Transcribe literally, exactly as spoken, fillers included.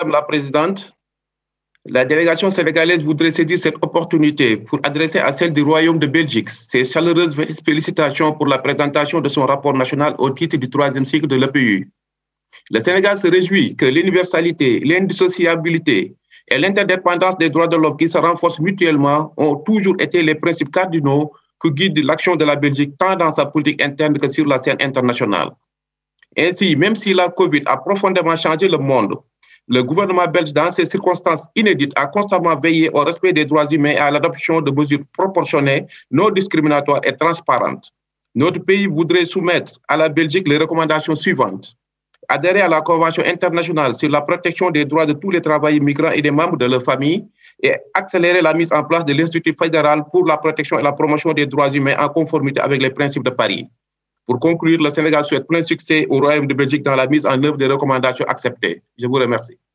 Madame la Présidente. La délégation sénégalaise voudrait saisir cette opportunité pour adresser à celle du Royaume de Belgique ses chaleureuses félicitations pour la présentation de son rapport national au titre du troisième cycle de l'E P U. Le Sénégal se réjouit que l'universalité, l'indissociabilité et l'interdépendance des droits de l'homme qui se renforcent mutuellement ont toujours été les principes cardinaux qui guident l'action de la Belgique tant dans sa politique interne que sur la scène internationale. Ainsi, même si la Covid a profondément changé le monde, le gouvernement belge, dans ces circonstances inédites, a constamment veillé au respect des droits humains et à l'adoption de mesures proportionnées, non discriminatoires et transparentes. Notre pays voudrait soumettre à la Belgique les recommandations suivantes. Adhérer à la Convention internationale sur la protection des droits de tous les travailleurs migrants et des membres de leur famille et accélérer la mise en place de l'Institut fédéral pour la protection et la promotion des droits humains en conformité avec les principes de Paris. Pour conclure, le Sénégal souhaite plein succès au Royaume de Belgique dans la mise en œuvre des recommandations acceptées. Je vous remercie.